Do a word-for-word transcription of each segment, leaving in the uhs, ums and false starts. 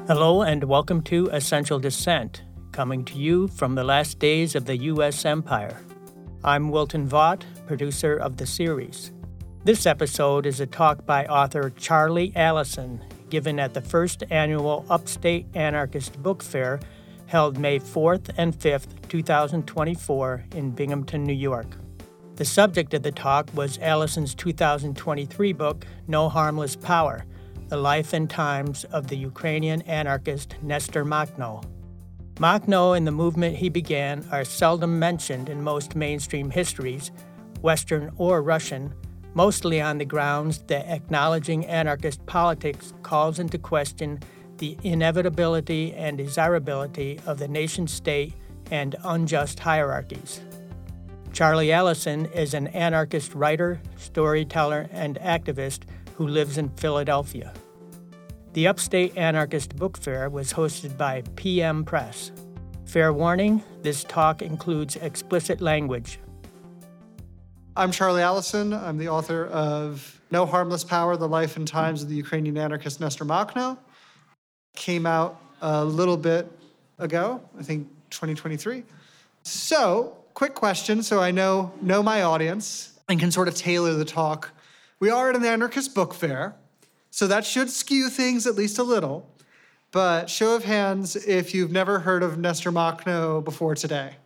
Hello and welcome to Essential Descent, coming to you from the last days of the U S Empire. I'm Wilton Vaught, producer of the series. This episode is a talk by author Charlie Allison, given at the first annual Upstate Anarchist Book Fair held May fourth and fifth, twenty twenty-four in Binghamton, New York. The subject of the talk was Allison's two thousand twenty-three book, No Harmless Power, The Life and Times of the Ukrainian anarchist Nestor Makhno. Makhno and the movement he began are seldom mentioned in most mainstream histories, Western or Russian, mostly on the grounds that acknowledging anarchist politics calls into question the inevitability and desirability of the nation-state and unjust hierarchies. Charlie Allison is an anarchist writer, storyteller, and activist who lives in Philadelphia. The Upstate Anarchist Book Fair was hosted by P M Press. Fair warning, this talk includes explicit language. I'm Charlie Allison. I'm the author of No Harmless Power, The Life and Times of the Ukrainian Anarchist Nestor Makhno. Came out a little bit ago, I think twenty twenty-three. So, quick question, so I know, know my audience and can sort of tailor the talk. We are at an anarchist book fair, so that should skew things at least a little. But show of hands if you've never heard of Nestor Makhno before today.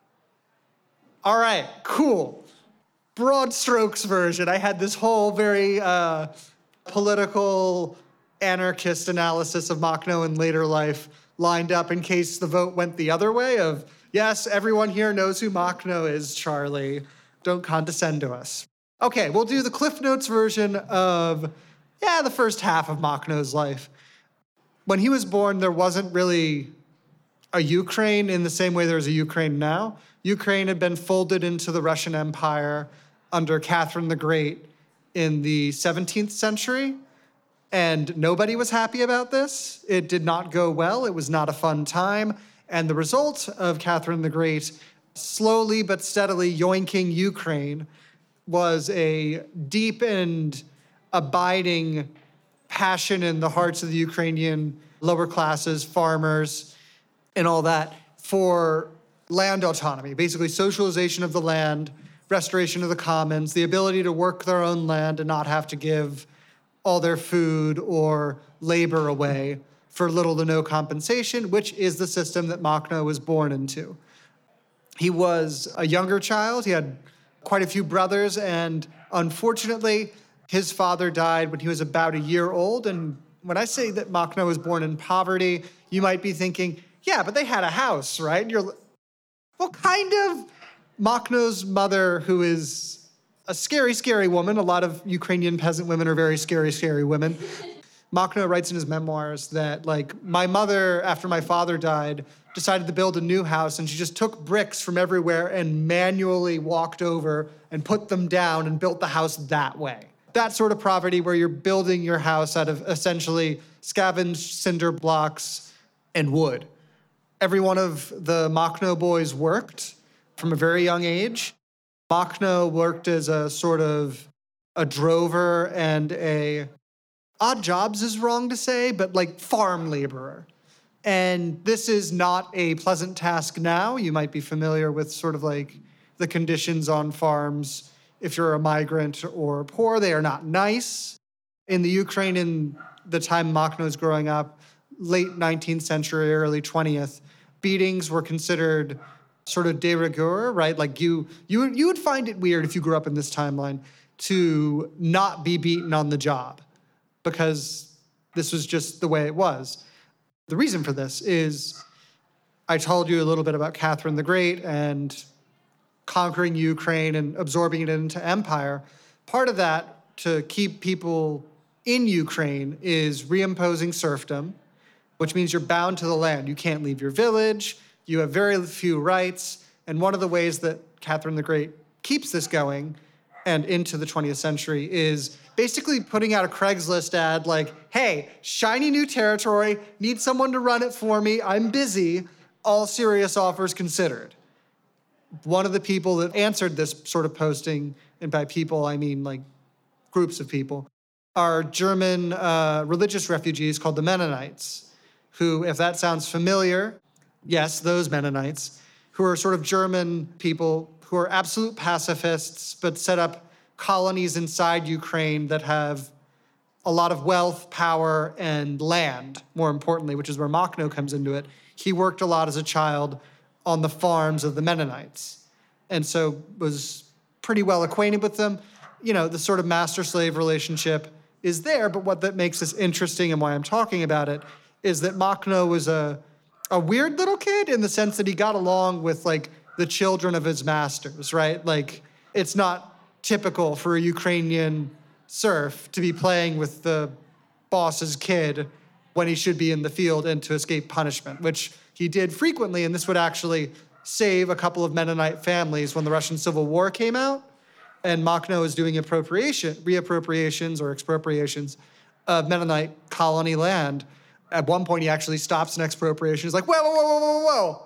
All right, cool. Broad strokes version. I had this whole very uh, political anarchist analysis of Makhno in later life lined up in case the vote went the other way of, yes, everyone here knows who Makhno is, Charlie. Don't condescend to us. Okay, we'll do the Cliff Notes version of, yeah, the first half of Makhno's life. When he was born, there wasn't really a Ukraine in the same way there's a Ukraine now. Ukraine had been folded into the Russian Empire under Catherine the Great in the seventeenth century, and nobody was happy about this. It did not go well. It was not a fun time, and the result of Catherine the Great slowly but steadily yoinking Ukraine was a deep and abiding passion in the hearts of the Ukrainian lower classes, farmers, and all that for land autonomy, basically socialization of the land, restoration of the commons, the ability to work their own land and not have to give all their food or labor away for little to no compensation, which is the system that Makhno was born into. He was a younger child. He had quite a few brothers, and unfortunately, his father died when he was about a year old. And when I say that Makhno was born in poverty, you might be thinking, yeah, but they had a house, right? And you're, well, kind of. Makhno's mother, who is a scary, scary woman, a lot of Ukrainian peasant women are very scary, scary women. Makhno writes in his memoirs that, like, my mother, after my father died, decided to build a new house, and she just took bricks from everywhere and manually walked over and put them down and built the house that way. That sort of poverty where you're building your house out of essentially scavenged cinder blocks and wood. Every one of the Makhno boys worked from a very young age. Makhno worked as a sort of a drover and a, odd jobs is wrong to say, but like farm laborer. And this is not a pleasant task now. You might be familiar with sort of like the conditions on farms. If you're a migrant or poor, they are not nice. In the Ukraine, in the time Makhno was growing up, late nineteenth century, early twentieth, beatings were considered sort of de rigueur, right? Like you, you, you would find it weird if you grew up in this timeline to not be beaten on the job because this was just the way it was. The reason for this is I told you a little bit about Catherine the Great and conquering Ukraine and absorbing it into empire. Part of that, to keep people in Ukraine, is reimposing serfdom, which means you're bound to the land. You can't leave your village. You have very few rights. And one of the ways that Catherine the Great keeps this going and into the twentieth century is basically putting out a Craigslist ad like, hey, shiny new territory, need someone to run it for me, I'm busy, all serious offers considered. One of the people that answered this sort of posting, and by people I mean like groups of people, are German uh, religious refugees called the Mennonites, who, if that sounds familiar, yes, those Mennonites, who are sort of German people who are absolute pacifists, but set up colonies inside Ukraine that have a lot of wealth, power, and land, more importantly, which is where Makhno comes into it. He worked a lot as a child on the farms of the Mennonites, and so was pretty well acquainted with them. You know, the sort of master-slave relationship is there, but what that makes this interesting and why I'm talking about it is that Makhno was a, a weird little kid in the sense that he got along with, like, the children of his masters, right? Like, it's not typical for a Ukrainian serf to be playing with the boss's kid when he should be in the field and to escape punishment, which he did frequently, and this would actually save a couple of Mennonite families when the Russian Civil War came out, and Makhno is doing appropriation, reappropriations or expropriations of Mennonite colony land. At one point, he actually stops an expropriation. He's like, whoa, whoa, whoa, whoa, whoa, whoa.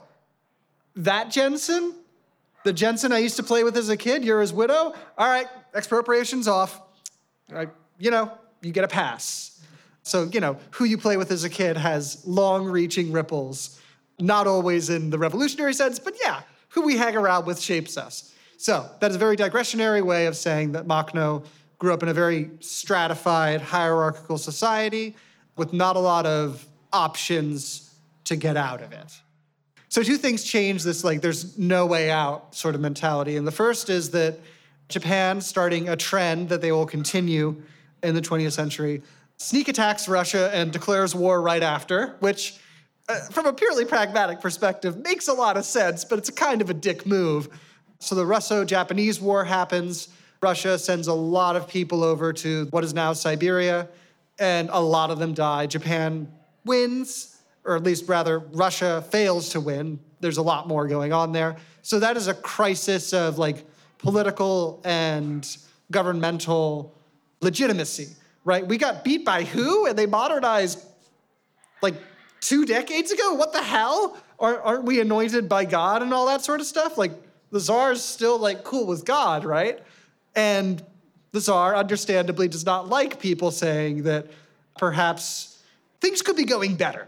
That Jensen? The Jensen I used to play with as a kid, you're his widow? All right, expropriation's off. I, you know, you get a pass. So, you know, who you play with as a kid has long-reaching ripples, not always in the revolutionary sense, but yeah, who we hang around with shapes us. So that is a very digressionary way of saying that Makhno grew up in a very stratified, hierarchical society with not a lot of options to get out of it. So two things change this, like, there's no way out sort of mentality. And the first is that Japan, starting a trend that they will continue in the twentieth century, sneak attacks Russia and declares war right after, which, uh, from a purely pragmatic perspective, makes a lot of sense, but it's a kind of a dick move. So the Russo-Japanese War happens. Russia sends a lot of people over to what is now Siberia, and a lot of them die. Japan wins, or at least rather, Russia fails to win. There's a lot more going on there. So that is a crisis of, like, political and governmental legitimacy, right? We got beat by who? And they modernized, like, two decades ago? What the hell? Aren't we anointed by God and all that sort of stuff? Like, the Tsar's still, like, cool with God, right? And the Tsar, understandably, does not like people saying that perhaps things could be going better.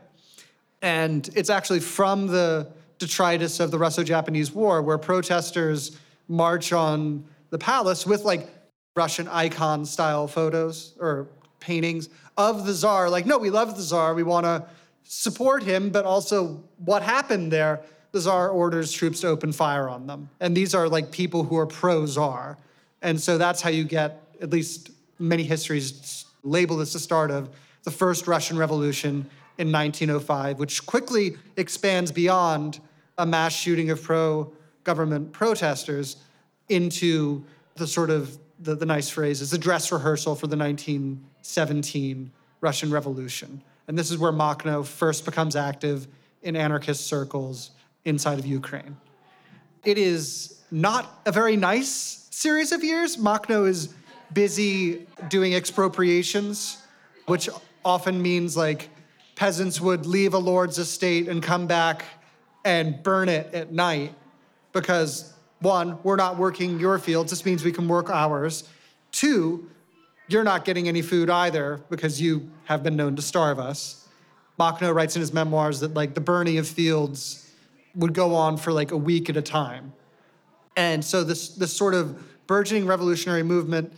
And it's actually from the detritus of the Russo-Japanese War where protesters march on the palace with, like, Russian icon-style photos or paintings of the Tsar. Like, no, we love the Tsar. We want to support him, but also what happened there, the Tsar orders troops to open fire on them. And these are, like, people who are pro-Tsar. And so that's how you get, at least many histories label this the start of the first Russian Revolution in nineteen oh five, which quickly expands beyond a mass shooting of pro-government protesters into the sort of, the, the nice phrase is the dress rehearsal for the nineteen seventeen Russian Revolution. And this is where Makhno first becomes active in anarchist circles inside of Ukraine. It is not a very nice series of years. Makhno is busy doing expropriations, which often means, like, peasants would leave a lord's estate and come back and burn it at night because, one, we're not working your fields. This means we can work ours. Two, you're not getting any food either because you have been known to starve us. Makhno writes in his memoirs that, like, the burning of fields would go on for, like, a week at a time. And so this, this sort of burgeoning revolutionary movement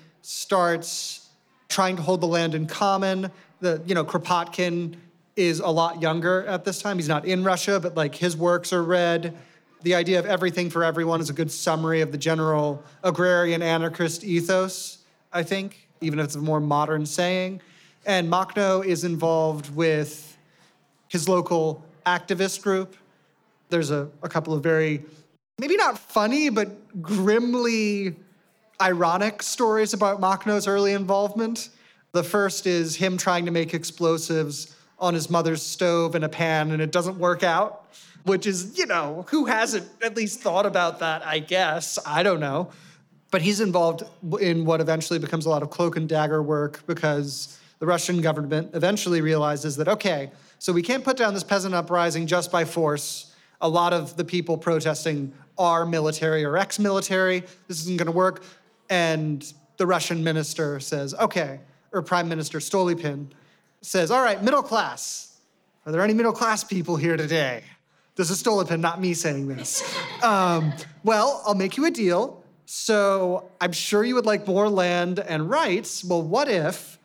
starts trying to hold the land in common. The, you know, Kropotkin is a lot younger at this time. He's not in Russia, but, like, his works are read. The idea of everything for everyone is a good summary of the general agrarian anarchist ethos, I think, even if it's a more modern saying. And Makhno is involved with his local activist group. There's a, a couple of very, maybe not funny, but grimly ironic stories about Makhno's early involvement. The first is him trying to make explosives on his mother's stove in a pan, and it doesn't work out, which is, you know, who hasn't at least thought about that, I guess? I don't know. But he's involved in what eventually becomes a lot of cloak and dagger work because the Russian government eventually realizes that, okay, so we can't put down this peasant uprising just by force. A lot of the people protesting are military or ex-military. This isn't going to work. And the Russian minister says, okay, or Prime Minister Stolypin says, all right, middle class, Are there any middle-class people here today? This is Stolypin, not me saying this. Um, well, I'll make you a deal. So I'm sure you would like more land and rights. Well, what if,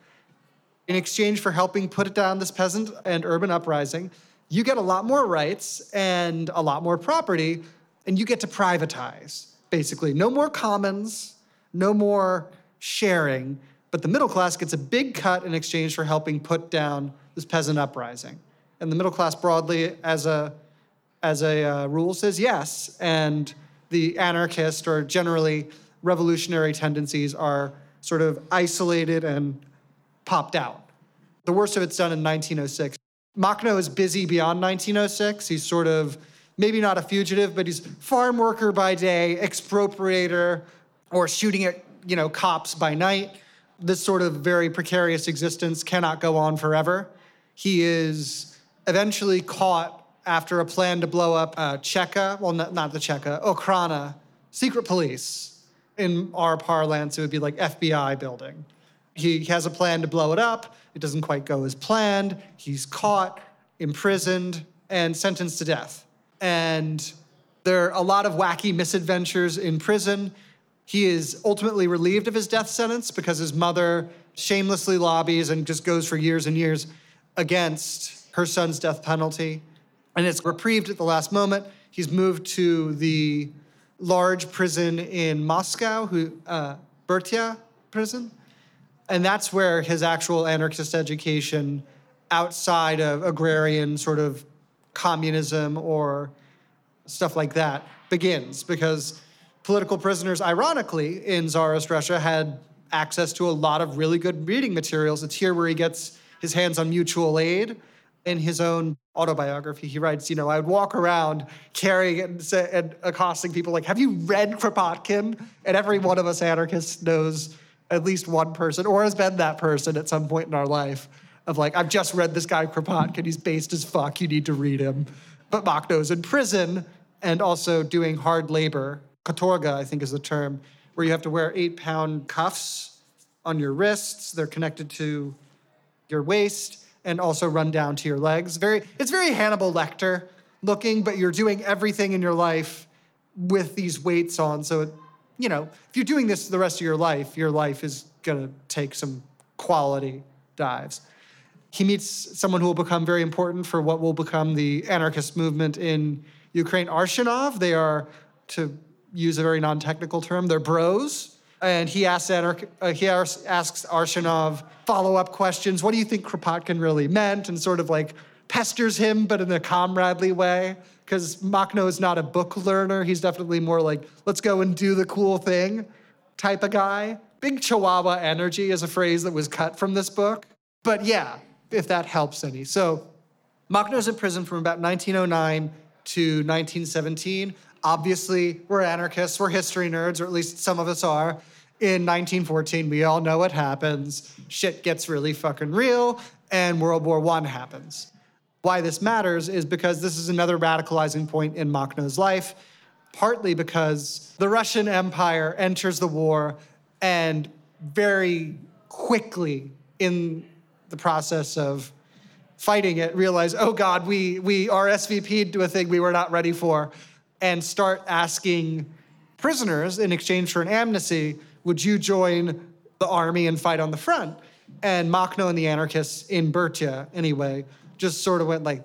in exchange for helping put down this peasant and urban uprising, you get a lot more rights and a lot more property, and you get to privatize, basically. No more commons, no more sharing, but the middle class gets a big cut in exchange for helping put down this peasant uprising. And the middle class broadly, as a, as a uh, rule, says yes, and the anarchist or generally revolutionary tendencies are sort of isolated and popped out. The worst of it's done in nineteen oh six. Makhno is busy beyond nineteen oh six. He's sort of, maybe not a fugitive, but he's farm worker by day, expropriator, or shooting at, you know, cops by night. This sort of very precarious existence cannot go on forever. He is eventually caught after a plan to blow up uh, Cheka, well, not, not the Cheka, Okhrana, secret police. In our parlance, it would be like F B I building. He has a plan to blow it up. It doesn't quite go as planned. He's caught, imprisoned, and sentenced to death. And there are a lot of wacky misadventures in prison. He is ultimately relieved of his death sentence because his mother shamelessly lobbies and just goes for years and years against her son's death penalty. And it's reprieved at the last moment. He's moved to the large prison in Moscow, who, uh, Bertia prison. And that's where his actual anarchist education outside of agrarian sort of communism or stuff like that begins, because political prisoners, ironically, in Tsarist Russia had access to a lot of really good reading materials. It's here where he gets his hands on mutual aid. In his own autobiography, he writes, you know, I would walk around carrying it and, say, and accosting people like, have you read Kropotkin? And every one of us anarchists knows at least one person, or has been that person at some point in our life, of like, I've just read this guy Kropotkin, he's based as fuck, you need to read him. But Makhno's in prison and also doing hard labor. Katorga, I think is the term, where you have to wear eight-pound cuffs on your wrists. They're connected to your waist and also run down to your legs. Very, it's very Hannibal Lecter looking, but you're doing everything in your life with these weights on. So, it, you know, if you're doing this the rest of your life, your life is gonna take some quality dives. He meets someone who will become very important for what will become the anarchist movement in Ukraine, Arshinov. They are, to use a very non-technical term, they're bros. And he asks, Anarch- uh, he asks Arshinov follow-up questions. What do you think Kropotkin really meant? And sort of like pesters him, but in a comradely way. Because Makhno is not a book learner. He's definitely more like, let's go and do the cool thing type of guy. Big Chihuahua energy is a phrase that was cut from this book. But yeah, if that helps any. So Makhno's in prison from about nineteen oh nine to nineteen seventeen. Obviously, we're anarchists, we're history nerds, or at least some of us are. In nineteen fourteen, we all know what happens. Shit gets really fucking real, and World War One happens. Why this matters is because this is another radicalizing point in Makhno's life, partly because the Russian Empire enters the war and very quickly in the process of fighting it realize, oh God, we, we R S V P'd to a thing we were not ready for, and start asking prisoners in exchange for an amnesty, would you join the army and fight on the front? And Makhno and the anarchists in Bertia, anyway, just sort of went like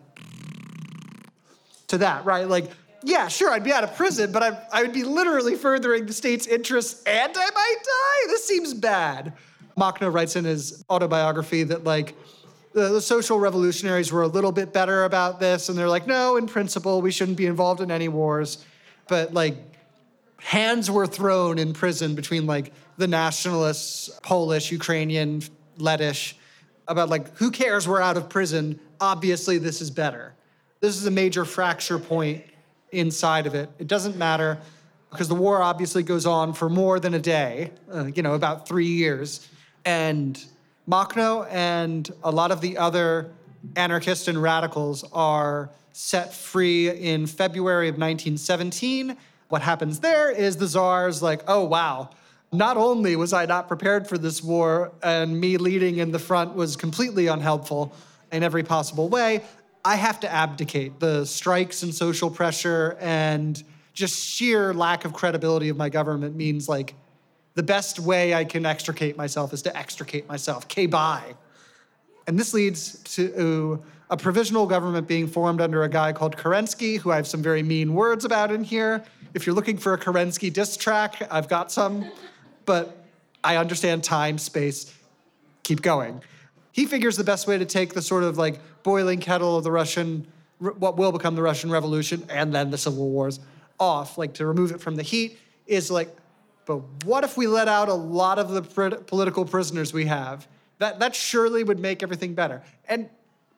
to that, right? Like, yeah, sure, I'd be out of prison, but I, I would be literally furthering the state's interests and I might die? This seems bad. Makhno writes in his autobiography that, like, the, the social revolutionaries were a little bit better about this, and they're like, no, in principle, we shouldn't be involved in any wars. But, like, hands were thrown in prison between, like, the nationalists, Polish, Ukrainian, Lettish, about, like, who cares, we're out of prison. Obviously, this is better. This is a major fracture point inside of it. It doesn't matter, because the war obviously goes on for more than a day, uh, you know, about three years. And Makhno and a lot of the other anarchists and radicals are set free in February of nineteen seventeen. What happens there is the Tsar's like, oh, wow, not only was I not prepared for this war and me leading in the front was completely unhelpful in every possible way, I have to abdicate. The strikes and social pressure and just sheer lack of credibility of my government means like the best way I can extricate myself is to extricate myself. K-bye. And this leads to a provisional government being formed under a guy called Kerensky, who I have some very mean words about in here. If you're looking for a Kerensky diss track, I've got some, but I understand time, space, keep going. He figures the best way to take the sort of like boiling kettle of the Russian, what will become the Russian Revolution and then the Civil Wars off, like to remove it from the heat, is like, but what if we let out a lot of the pr- political prisoners we have? That that surely would make everything better. And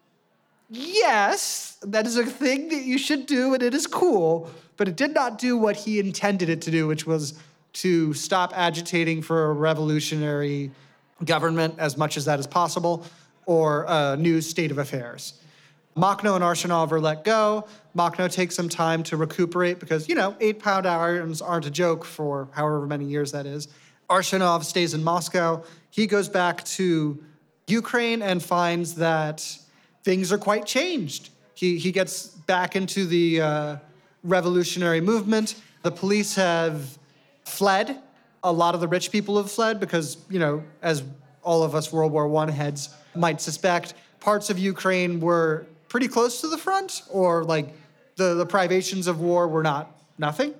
yes, that is a thing that you should do, and it is cool, but it did not do what he intended it to do, which was to stop agitating for a revolutionary government as much as that is possible, or a new state of affairs. Makhno and Arshinov are let go. Makhno takes some time to recuperate because, you know, eight-pound irons aren't a joke for however many years that is. Arshinov stays in Moscow. He goes back to Ukraine and finds that things are quite changed. He, he gets back into the uh, revolutionary movement. The police have fled. A lot of the rich people have fled because, you know, as all of us World War One heads might suspect, parts of Ukraine were pretty close to the front, or like the, the privations of war were not nothing.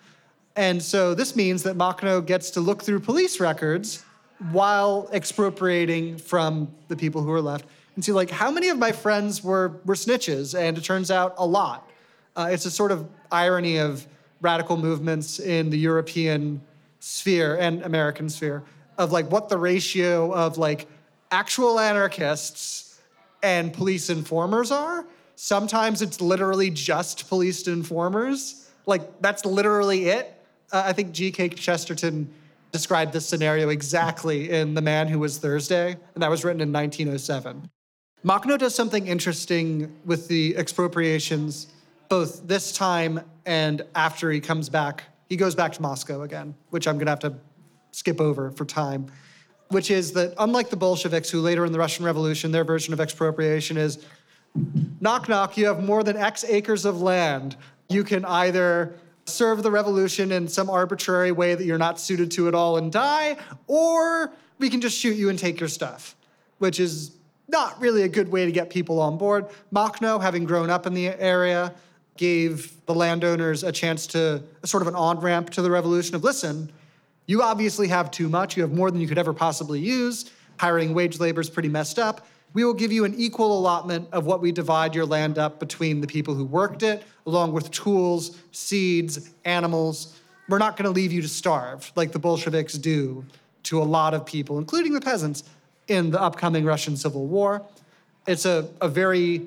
And so this means that Makhno gets to look through police records while expropriating from the people who are left and see, like, how many of my friends were, were snitches? And it turns out a lot. Uh, it's a sort of irony of radical movements in the European sphere and American sphere of, like, what the ratio of, like, actual anarchists and police informers are. Sometimes it's literally just police informers. Like, that's literally it. Uh, I think G K Chesterton described this scenario exactly in The Man Who Was Thursday, and that was written in nineteen oh seven. Makhno does something interesting with the expropriations, both this time and after he comes back. He goes back to Moscow again, which I'm going to have to skip over for time, which is that unlike the Bolsheviks, who later in the Russian Revolution, their version of expropriation is, knock, knock, you have more than X acres of land. You can either serve the revolution in some arbitrary way that you're not suited to at all and die, or we can just shoot you and take your stuff, which is not really a good way to get people on board. Makhno, having grown up in the area, gave the landowners a chance to, a sort of an on-ramp to the revolution of, listen, you obviously have too much. You have more than you could ever possibly use. Hiring wage labor is pretty messed up. We will give you an equal allotment of what we divide your land up between the people who worked it, along with tools, seeds, animals. We're not going to leave you to starve like the Bolsheviks do to a lot of people, including the peasants, in the upcoming Russian Civil War. It's a, a very,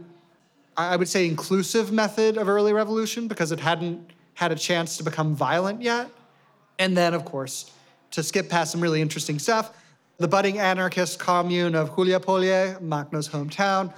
I would say, inclusive method of early revolution because it hadn't had a chance to become violent yet. And then, of course, to skip past some really interesting stuff, the budding anarchist commune of Huliapolye, Makhno's hometown,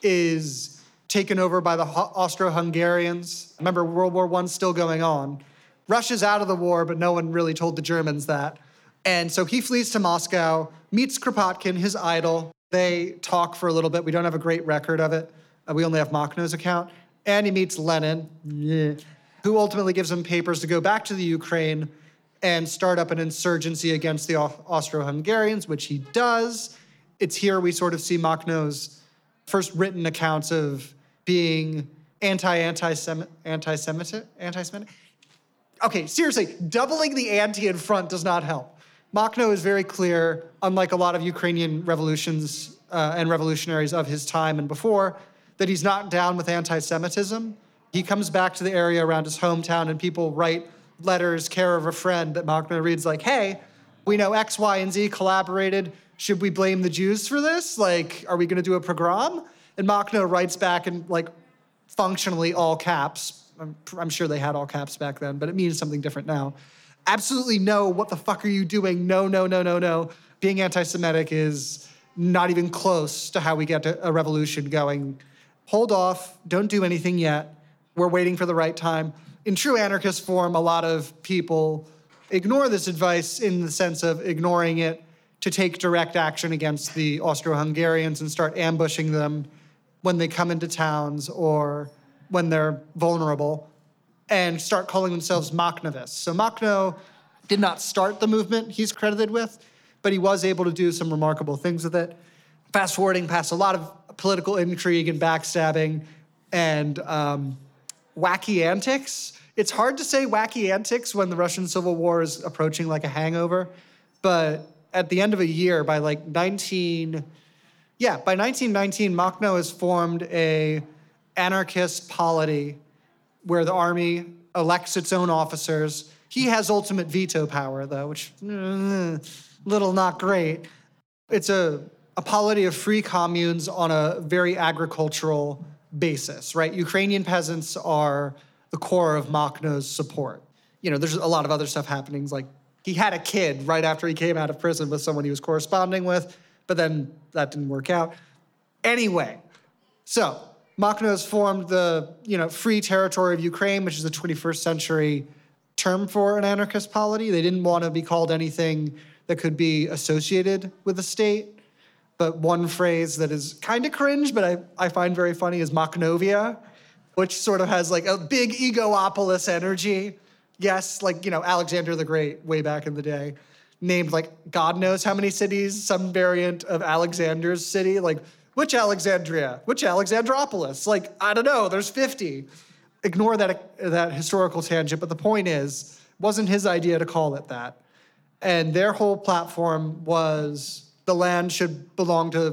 is taken over by the Austro-Hungarians. Remember, World War One's still going on. Russia's out of the war, but no one really told the Germans that. And so he flees to Moscow, meets Kropotkin, his idol. They talk for a little bit. We don't have a great record of it. Uh, we only have Makhno's account. And he meets Lenin, yeah, who ultimately gives him papers to go back to the Ukraine and start up an insurgency against the Austro-Hungarians, which he does. It's here we sort of see Makhno's first written accounts of being anti-anti-Semitic, anti-Semitic, anti-Semitic. Okay, seriously, doubling the anti in front does not help. Makhno is very clear, unlike a lot of Ukrainian revolutions uh, and revolutionaries of his time and before, that he's not down with anti-Semitism. He comes back to the area around his hometown and people write letters, care of a friend, that Makhno reads like, hey, we know X, Y, and Z collaborated. Should we blame the Jews for this? Like, are we going to do a pogrom? And Makhno writes back in, like, functionally all caps. I'm, I'm sure they had all caps back then, but it means something different now. Absolutely no, what the fuck are you doing? No, no, no, no, no. Being anti-Semitic is not even close to how we get a revolution going. Hold off. Don't do anything yet. We're waiting for the right time. In true anarchist form, a lot of people ignore this advice in the sense of ignoring it to take direct action against the Austro-Hungarians and start ambushing them when they come into towns or when they're vulnerable and start calling themselves Makhnovists. So Makhno did not start the movement he's credited with, but he was able to do some remarkable things with it. Fast forwarding past a lot of political intrigue and backstabbing and um, wacky antics. It's hard to say wacky antics when the Russian Civil War is approaching like a hangover, but at the end of a year, by like nineteen, yeah, by nineteen nineteen, Makhno has formed a anarchist polity where the army elects its own officers. He has ultimate veto power, though, which uh, little not great. It's a, a polity of free communes on a very agricultural basis, right? Ukrainian peasants are the core of Makhno's support. You know, there's a lot of other stuff happening, like he had a kid right after he came out of prison with someone he was corresponding with, but then that didn't work out. Anyway, so Makhno has formed the, you know, Free Territory of Ukraine, which is the twenty-first century term for an anarchist polity. They didn't want to be called anything that could be associated with the state. But one phrase that is kind of cringe, but I, I find very funny is Makhnovia, which sort of has like a big Egopolis energy. Yes, like, you know, Alexander the Great way back in the day named like God knows how many cities, some variant of Alexander's city. Like, which Alexandria? Which Alexandropolis? Like, I don't know, there's fifty. Ignore that, that historical tangent, but the point is, it wasn't his idea to call it that. And their whole platform was the land should belong to,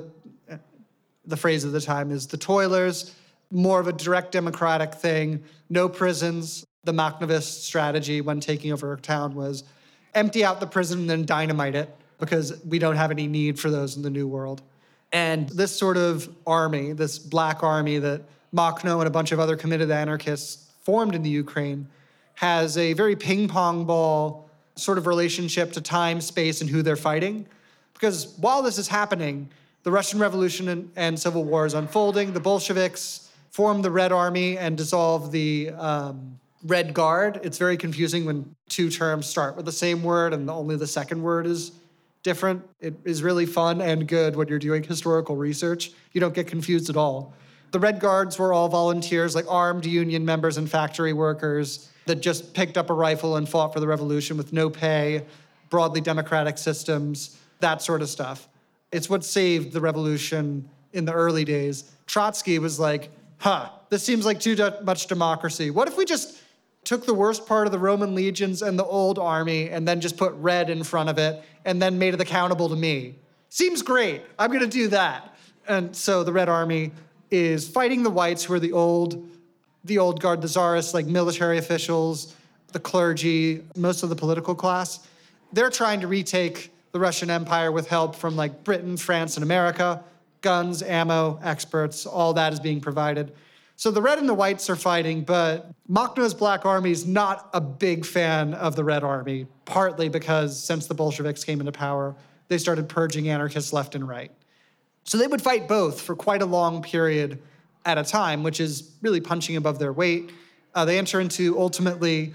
the phrase of the time is the toilers, more of a direct democratic thing, no prisons. The Makhnovist strategy when taking over a town was empty out the prison and then dynamite it because we don't have any need for those in the New World. And this sort of army, this black army that Makhno and a bunch of other committed anarchists formed in the Ukraine, has a very ping-pong ball sort of relationship to time, space, and who they're fighting. Because while this is happening, the Russian Revolution and, and Civil War is unfolding. The Bolsheviks form the Red Army and dissolve the um, Red Guard. It's very confusing when two terms start with the same word and only the second word is different. It is really fun and good when you're doing historical research. You don't get confused at all. The Red Guards were all volunteers, like armed union members and factory workers that just picked up a rifle and fought for the revolution with no pay, broadly democratic systems, that sort of stuff. It's what saved the revolution in the early days. Trotsky was like, huh, this seems like too much democracy. What if we just took the worst part of the Roman legions and the old army and then just put red in front of it and then made it accountable to me? Seems great. I'm going to do that. And so the Red Army is fighting the whites, who are the old, the old guard, the czarists, like military officials, the clergy, most of the political class. They're trying to retake the Russian Empire with help from like Britain, France, and America. Guns, ammo, experts, all that is being provided. So the red and the whites are fighting, but Makhno's Black Army is not a big fan of the Red Army, partly because since the Bolsheviks came into power, they started purging anarchists left and right. So they would fight both for quite a long period at a time, which is really punching above their weight. Uh, they enter into ultimately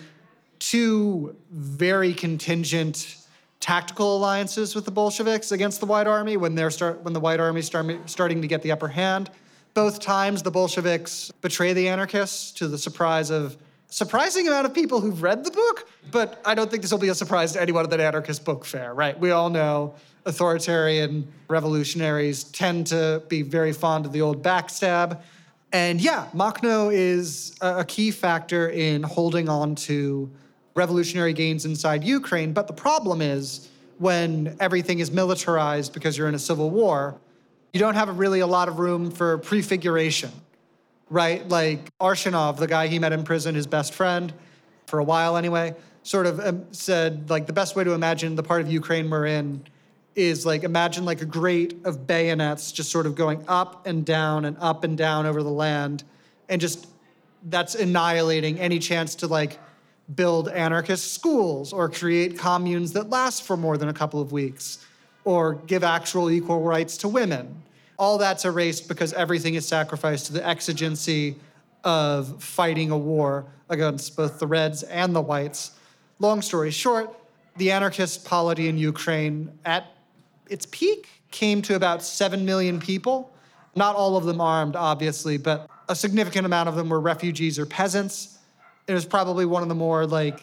two very contingent tactical alliances with the Bolsheviks against the White Army when they're start when the White Army start starting to get the upper hand. Both times the Bolsheviks betray the anarchists to the surprise of surprising amount of people who've read the book, but I don't think this will be a surprise to anyone at an anarchist book fair, right? We all know authoritarian revolutionaries tend to be very fond of the old backstab. And yeah, Makhno is a key factor in holding on to revolutionary gains inside Ukraine. But the problem is when everything is militarized because you're in a civil war, you don't have really a lot of room for prefiguration, right? Like Arshinov, the guy he met in prison, his best friend, for a while anyway, sort of um, said, like, the best way to imagine the part of Ukraine we're in is, like, imagine, like, a grate of bayonets just sort of going up and down and up and down over the land, and just that's annihilating any chance to, like, build anarchist schools or create communes that last for more than a couple of weeks, or give actual equal rights to women. All that's erased because everything is sacrificed to the exigency of fighting a war against both the Reds and the Whites. Long story short, the anarchist polity in Ukraine at its peak came to about seven million people Not all of them armed, obviously, but a significant amount of them were refugees or peasants. It was probably one of the more, like,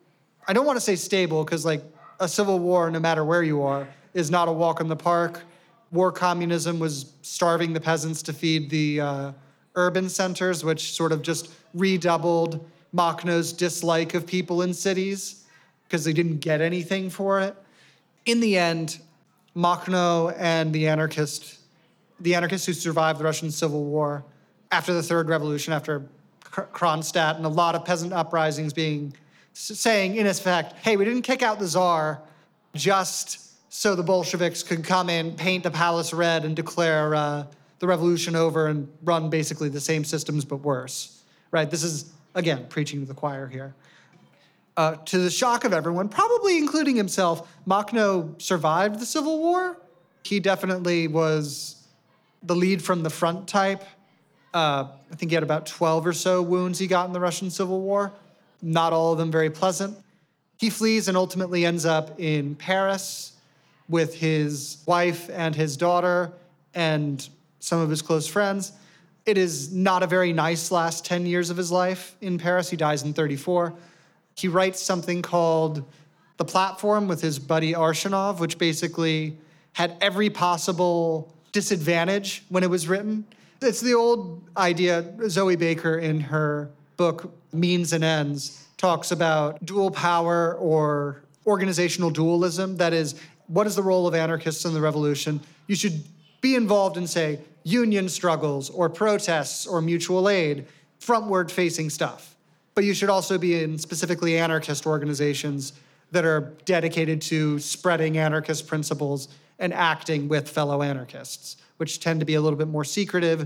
I don't want to say stable, because, like, a civil war, no matter where you are, is not a walk in the park. War communism was starving the peasants to feed the uh, urban centers, which sort of just redoubled Makhno's dislike of people in cities because they didn't get anything for it. In the end, Makhno and the anarchist, the anarchists who survived the Russian Civil War after the Third Revolution, after Kronstadt and a lot of peasant uprisings being saying, in effect, hey, we didn't kick out the Tsar just so the Bolsheviks could come in, paint the palace red, and declare uh, the revolution over and run basically the same systems but worse, right? This is, again, preaching to the choir here. Uh, to the shock of everyone, probably including himself, Makhno survived the Civil War. He definitely was the lead from the front type. Uh, I think he had about twelve or so wounds he got in the Russian Civil War. Not all of them very pleasant. He flees and ultimately ends up in Paris with his wife and his daughter and some of his close friends. It is not a very nice last ten years of his life in Paris. He dies in thirty-four. He writes something called The Platform with his buddy Arshinov, which basically had every possible disadvantage when it was written. It's the old idea. Zoe Baker, in her book Means and Ends, talks about dual power or organizational dualism. That is, what is the role of anarchists in the revolution? You should be involved in, say, union struggles or protests or mutual aid, frontward-facing stuff. But you should also be in specifically anarchist organizations that are dedicated to spreading anarchist principles and acting with fellow anarchists, which tend to be a little bit more secretive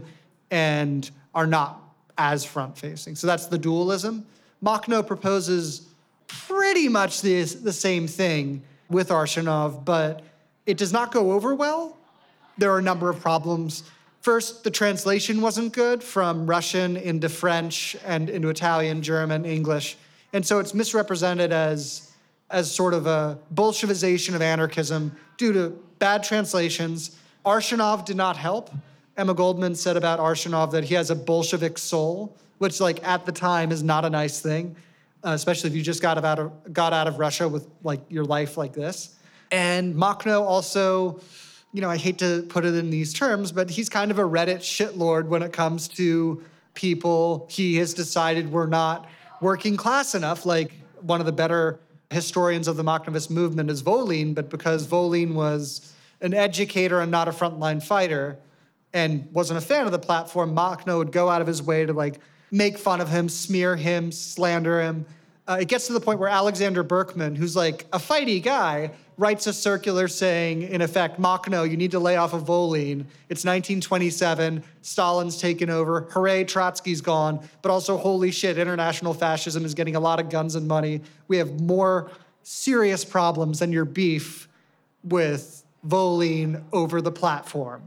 and are not as front-facing. So that's the dualism. Makhno proposes pretty much the, the same thing with Arshinov, but it does not go over well. There are a number of problems. First, the translation wasn't good from Russian into French and into Italian, German, English. And so it's misrepresented as, as sort of a Bolshevization of anarchism due to bad translations. Arshinov did not help. Emma Goldman said about Arshinov that he has a Bolshevik soul, which, like, at the time is not a nice thing, uh, especially if you just got out of, got out of Russia with, like, your life like this. And Makhno also, you know, I hate to put it in these terms, but he's kind of a Reddit shitlord when it comes to people he has decided were not working class enough. Like, one of the better historians of the Makhnovist movement is Volin, but because Volin was an educator and not a frontline fighter and wasn't a fan of the platform, Makhno would go out of his way to, like, make fun of him, smear him, slander him. Uh, it gets to the point where Alexander Berkman, who's, like, a fighty guy, writes a circular saying, in effect, Makhno, you need to lay off of Volin. It's nineteen twenty-seven, Stalin's taken over, hooray, Trotsky's gone, but also, holy shit, international fascism is getting a lot of guns and money. We have more serious problems than your beef with Volin over the platform.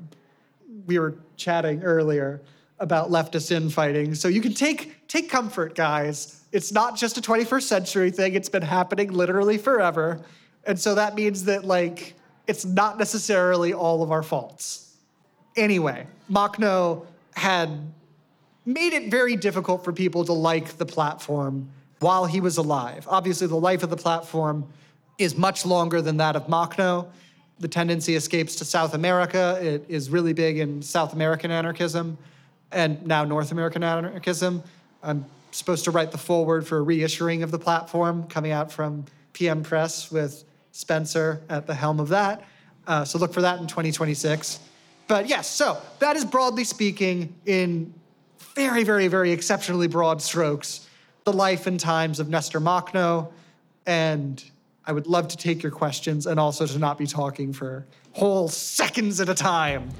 We were chatting earlier about leftist infighting, so you can take, take comfort, guys. It's not just a twenty-first century thing. It's been happening literally forever. And so that means that, like, it's not necessarily all of our faults. Anyway, Makhno had made it very difficult for people to like the platform while he was alive. Obviously, the life of the platform is much longer than that of Makhno. The tendency escapes to South America. It is really big in South American anarchism and now North American anarchism. I'm supposed to write the foreword for a reissuing of the platform coming out from P M Press with Spencer at the helm of that. Uh, so look for that in twenty twenty-six. But yes, so that is broadly speaking, in very, very, very exceptionally broad strokes, the life and times of Nestor Makhno. And I would love to take your questions and also to not be talking for whole seconds at a time.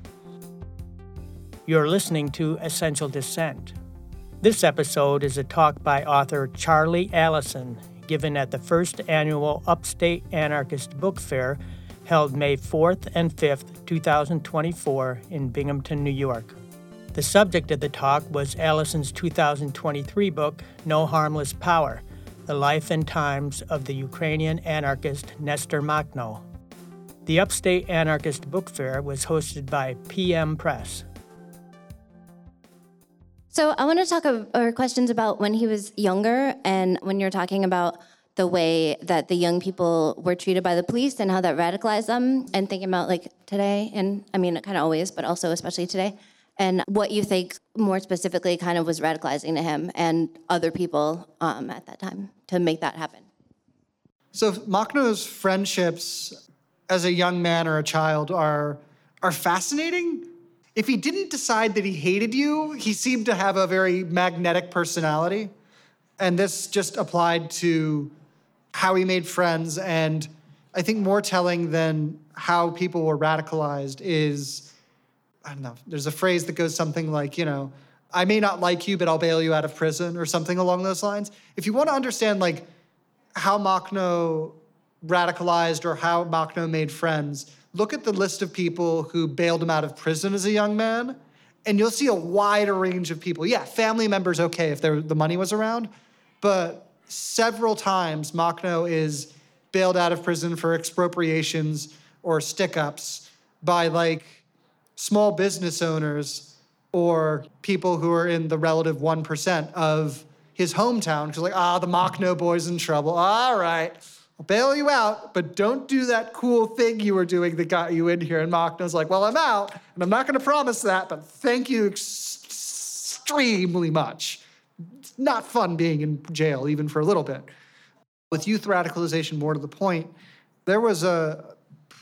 You're listening to Essential Dissent. This episode is a talk by author Charlie Allison, given at the first annual Upstate Anarchist Book Fair, held May fourth and fifth, twenty twenty-four in Binghamton, New York. The subject of the talk was Allison's two thousand twenty-three book, No Harmless Power, The Life and Times of the Ukrainian Anarchist Nestor Makhno. The Upstate Anarchist Book Fair was hosted by P M Press, So I want to talk about questions about when he was younger and when you're talking about the way that the young people were treated by the police and how that radicalized them, and thinking about like today, and I mean kind of always, but also especially today, and what you think more specifically kind of was radicalizing to him and other people um, at that time to make that happen. So Makhno's friendships as a young man or a child are are fascinating. If he didn't decide that he hated you, he seemed to have a very magnetic personality. And this just applied to how he made friends. And I think more telling than how people were radicalized is, I don't know, there's a phrase that goes something like, you know, I may not like you, but I'll bail you out of prison, or something along those lines. If you want to understand like how Makhno radicalized or how Makhno made friends, look at the list of people who bailed him out of prison as a young man, and you'll see a wider range of people. Yeah, family members, okay, if there, the money was around, but several times Makhno is bailed out of prison for expropriations or stick-ups by like small business owners or people who are in the relative one percent of his hometown. Because like, ah, the Makhno boy's in trouble. All right, I'll bail you out, but don't do that cool thing you were doing that got you in here. And Makhno's like, well, I'm out, and I'm not going to promise that, but thank you ex- extremely much. It's not fun being in jail, even for a little bit. With youth radicalization, more to the point, there was a,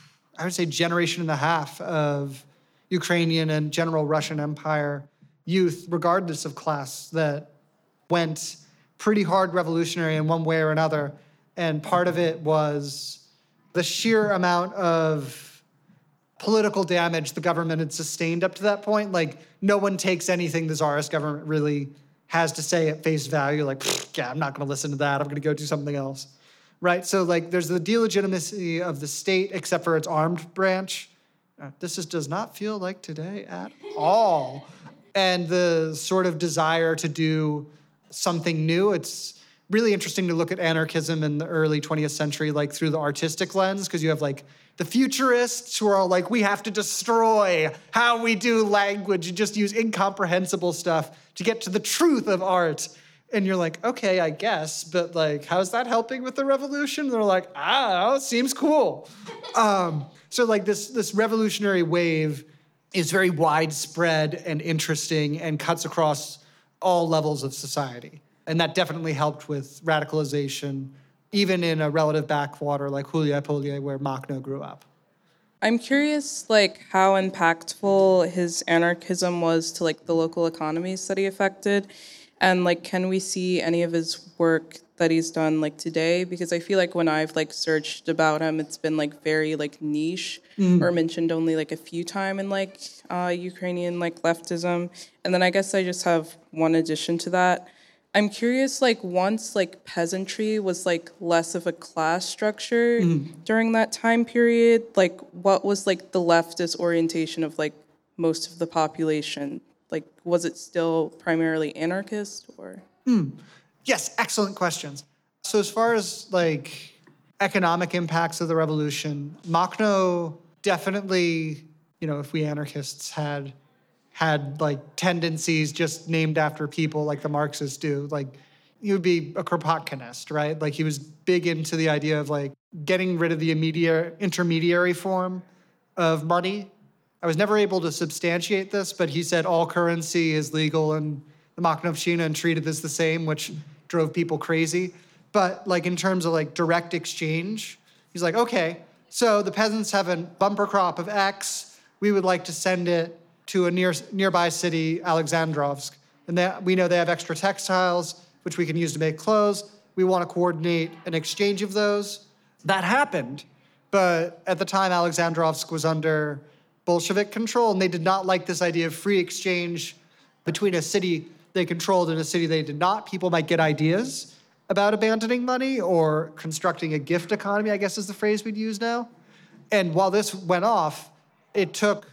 I would say, generation and a half of Ukrainian and general Russian Empire youth, regardless of class, that went pretty hard revolutionary in one way or another. And part of it was the sheer amount of political damage the government had sustained up to that point. Like, no one takes anything the Tsarist government really has to say at face value. Like, yeah, I'm not going to listen to that. I'm going to go do something else, right? So, like, there's the delegitimacy of the state, except for its armed branch. Uh, this is, does not feel like today at all. And the sort of desire to do something new. It's really interesting to look at anarchism in the early twentieth century, like through the artistic lens, because you have like the futurists who are all like, we have to destroy how we do language and just use incomprehensible stuff to get to the truth of art. And you're like, okay, I guess, but like, how's that helping with the revolution? And they're like, I don't know, it seems cool. um, so like this, this revolutionary wave is very widespread and interesting and cuts across all levels of society. And that definitely helped with radicalization, even in a relative backwater like Huliapolia, where Makhno grew up. I'm curious, like, how impactful his anarchism was to, like, the local economies that he affected. And, like, can we see any of his work that he's done, like, today? Because I feel like when I've, like, searched about him, it's been, like, very, like, niche mm. or mentioned only, like, a few times in, like, uh, Ukrainian, like, leftism. And then I guess I just have one addition to that. I'm curious, like, once, like, peasantry was, like, less of a class structure mm. during that time period, like, what was, like, the leftist orientation of, like, most of the population? Like, was it still primarily anarchist, or? Mm. Yes, excellent questions. So as far as, like, economic impacts of the revolution, Makhno definitely, you know, if we anarchists had had like tendencies just named after people like the Marxists do, like he would be a Kropotkinist, right? Like he was big into the idea of like getting rid of the immediate intermediary form of money. I was never able to substantiate this, but he said all currency is legal in the Makhnovщина and treated as the same, which drove people crazy. But like in terms of like direct exchange, he's like, okay, so the peasants have a bumper crop of X. We would like to send it to a near, nearby city, Alexandrovsk. And they, we know they have extra textiles, which we can use to make clothes. We want to coordinate an exchange of those. That happened. But at the time, Alexandrovsk was under Bolshevik control, and they did not like this idea of free exchange between a city they controlled and a city they did not. People might get ideas about abandoning money or constructing a gift economy, I guess is the phrase we'd use now. And while this went off, it took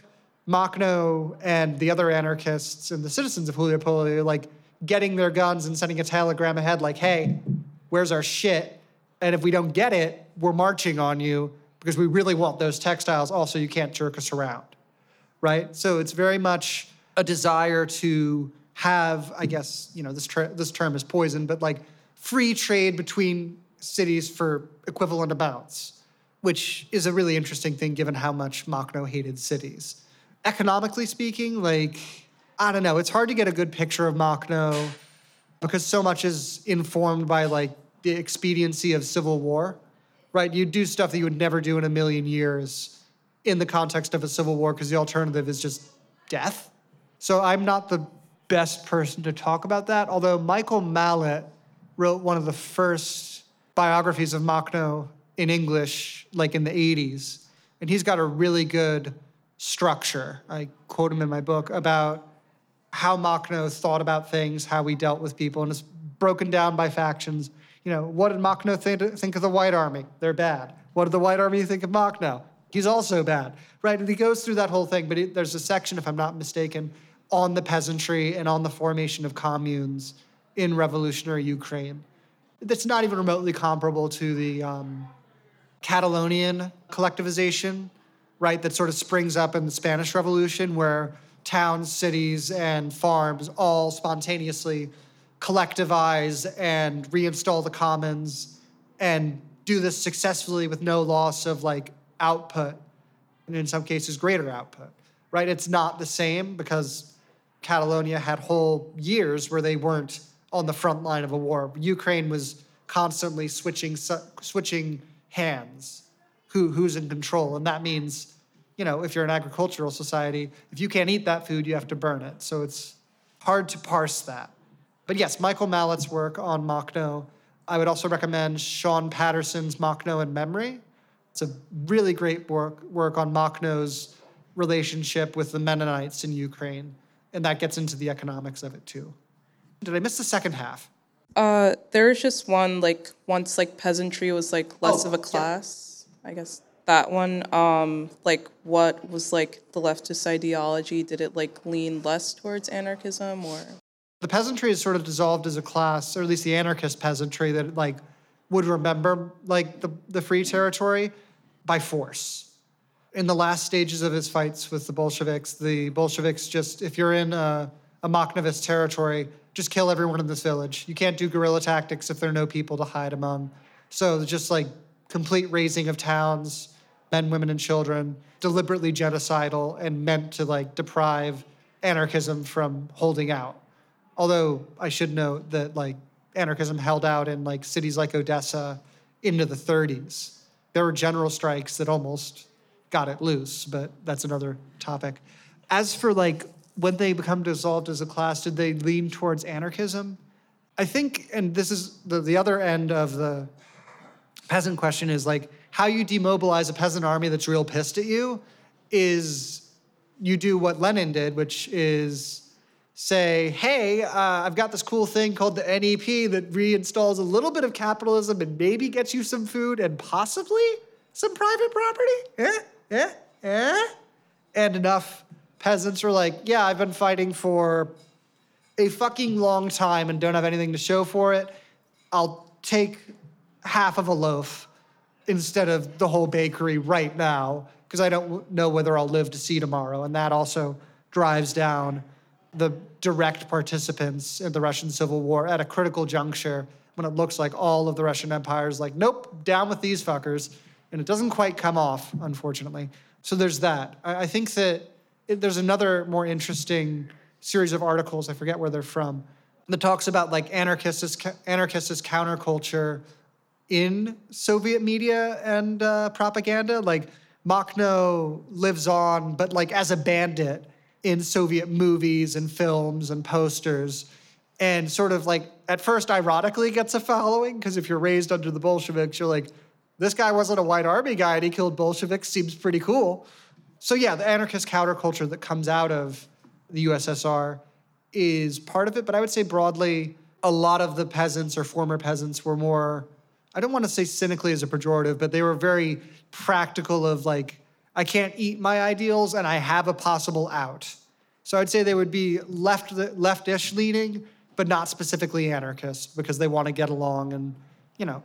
Makhno and the other anarchists and the citizens of Huliapolia, like, getting their guns and sending a telegram ahead like, hey, where's our shit? And if we don't get it, we're marching on you because we really want those textiles. Also, you can't jerk us around, right? So it's very much a desire to have, I guess, you know, this, ter- this term is poison, but like free trade between cities for equivalent amounts, which is a really interesting thing given how much Makhno hated cities. Economically speaking, like, I don't know, it's hard to get a good picture of Makhno because so much is informed by like the expediency of civil war, right? You do stuff that you would never do in a million years in the context of a civil war because the alternative is just death. So I'm not the best person to talk about that, although Michael Mallett wrote one of the first biographies of Makhno in English, like in the eighties. And he's got a really good structure, I quote him in my book, about how Makhno thought about things, how we dealt with people, and it's broken down by factions. You know, what did Makhno think, think of the White Army? They're bad. What did the White Army think of Makhno? He's also bad, right? And he goes through that whole thing, but it, there's a section, if I'm not mistaken, on the peasantry and on the formation of communes in revolutionary Ukraine. That's not even remotely comparable to the um, Catalonian collectivization, right, that sort of springs up in the Spanish Revolution, where towns, cities, and farms all spontaneously collectivize and reinstall the commons and do this successfully with no loss of like output, and in some cases greater output, right? It's not the same because Catalonia had whole years where they weren't on the front line of a war. Ukraine was constantly switching switching hands, who who's in control, and that means, you know, if you're an agricultural society, if you can't eat that food, you have to burn it. So it's hard to parse that. But yes, Michael Mallett's work on Makhno. I would also recommend Sean Patterson's Makhno in Memory. It's a really great work, work on Makhno's relationship with the Mennonites in Ukraine, and that gets into the economics of it too. Did I miss the second half? Uh, there's just one, like, once, like, peasantry was, like, less Oh, of a class, yeah. I guess. That one, um, like, what was, like, the leftist ideology? Did it, like, lean less towards anarchism, or? The peasantry is sort of dissolved as a class, or at least the anarchist peasantry that, like, would remember, like, the, the free territory by force. In the last stages of his fights with the Bolsheviks, the Bolsheviks just, if you're in a, a Makhnovist territory, just kill everyone in this village. You can't do guerrilla tactics if there are no people to hide among. So just like complete razing of towns, men, women, and children, deliberately genocidal and meant to like deprive anarchism from holding out. Although I should note that like anarchism held out in like cities like Odessa into the thirties. There were general strikes that almost got it loose, but that's another topic. As for like when they become dissolved as a class, did they lean towards anarchism? I think, and this is the, the other end of the peasant question, is like how you demobilize a peasant army that's real pissed at you is you do what Lenin did, which is say, hey, uh, I've got this cool thing called the N E P that reinstalls a little bit of capitalism and maybe gets you some food and possibly some private property. Eh? Eh? Eh? And enough peasants are like, yeah, I've been fighting for a fucking long time and don't have anything to show for it. I'll take half of a loaf instead of the whole bakery right now because I don't know whether I'll live to see tomorrow. And that also drives down the direct participants in the Russian Civil War at a critical juncture when it looks like all of the Russian Empire is like, nope, down with these fuckers. And it doesn't quite come off, unfortunately. So there's that. I, I think that it, there's another more interesting series of articles, I forget where they're from, that talks about like anarchist as, anarchist as counterculture in Soviet media and uh, propaganda. Like Makhno lives on, but like as a bandit in Soviet movies and films and posters, and sort of like at first ironically gets a following, because if you're raised under the Bolsheviks, you're like, this guy wasn't a White Army guy and he killed Bolsheviks, seems pretty cool. So yeah, the anarchist counterculture that comes out of the U S S R is part of it, but I would say broadly, a lot of the peasants or former peasants were more, I don't want to say cynically as a pejorative, but they were very practical of like, I can't eat my ideals and I have a possible out. So I'd say they would be left leftish leaning, but not specifically anarchist because they want to get along and, you know.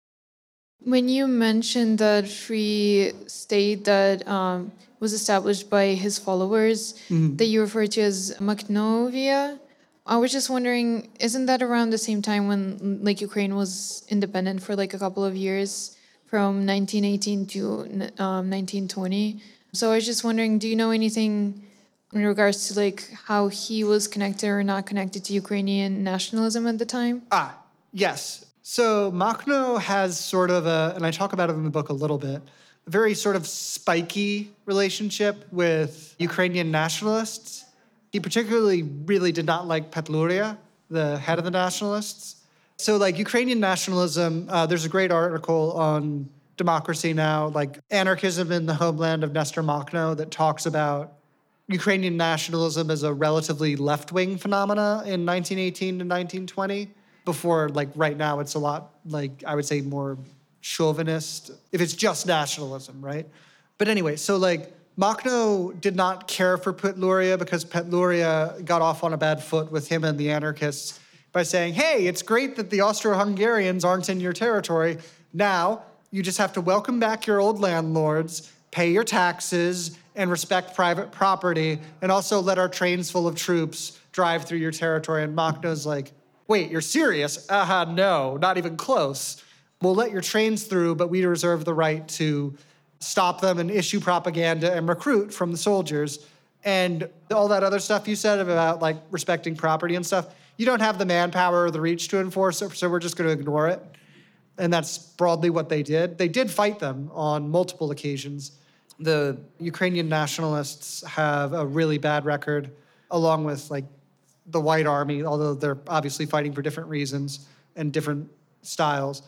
When you mentioned that free state that um, was established by his followers, mm-hmm. that you refer to as Makhnovia, I was just wondering, isn't that around the same time when like Ukraine was independent for like a couple of years, from nineteen eighteen to um, nineteen twenty? So I was just wondering, do you know anything in regards to like how he was connected or not connected to Ukrainian nationalism at the time? Ah, yes. So Makhno has sort of a, and I talk about it in the book a little bit, a very sort of spiky relationship with Ukrainian nationalists. He particularly really did not like Petluria, the head of the nationalists. So like Ukrainian nationalism, uh, there's a great article on Democracy Now!, like Anarchism in the Homeland of Nestor Makhno, that talks about Ukrainian nationalism as a relatively left-wing phenomena in nineteen eighteen to nineteen twenty. Before, like right now, it's a lot, like I would say more chauvinist, if it's just nationalism, right? But anyway, so like Makhno did not care for Petluria because Petluria got off on a bad foot with him and the anarchists by saying, hey, it's great that the Austro-Hungarians aren't in your territory. Now, you just have to welcome back your old landlords, pay your taxes, and respect private property, and also let our trains full of troops drive through your territory. And Makhno's like, wait, you're serious? Uh-huh, no, not even close. We'll let your trains through, but we reserve the right to stop them and issue propaganda and recruit from the soldiers. And all that other stuff you said about like respecting property and stuff, you don't have the manpower or the reach to enforce it, so we're just going to ignore it. And that's broadly what they did. They did fight them on multiple occasions. The Ukrainian nationalists have a really bad record, along with like the White Army, although they're obviously fighting for different reasons and different styles,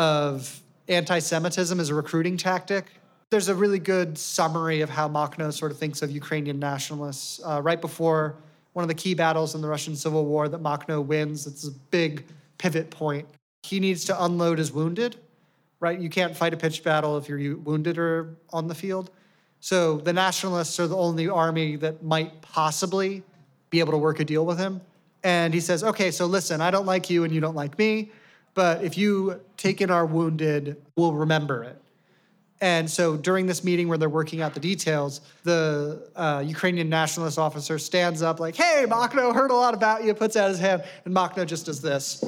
of anti-Semitism as a recruiting tactic. There's a really good summary of how Makhno sort of thinks of Ukrainian nationalists. Uh, right before one of the key battles in the Russian Civil War that Makhno wins, it's a big pivot point. He needs to unload his wounded, right? You can't fight a pitched battle if you're wounded or on the field. So the nationalists are the only army that might possibly be able to work a deal with him. And he says, okay, so listen, I don't like you and you don't like me, but if you take in our wounded, we'll remember it. And so during this meeting where they're working out the details, the uh, Ukrainian nationalist officer stands up like, hey, Makhno, heard a lot about you, puts out his hand, and Makhno just does this.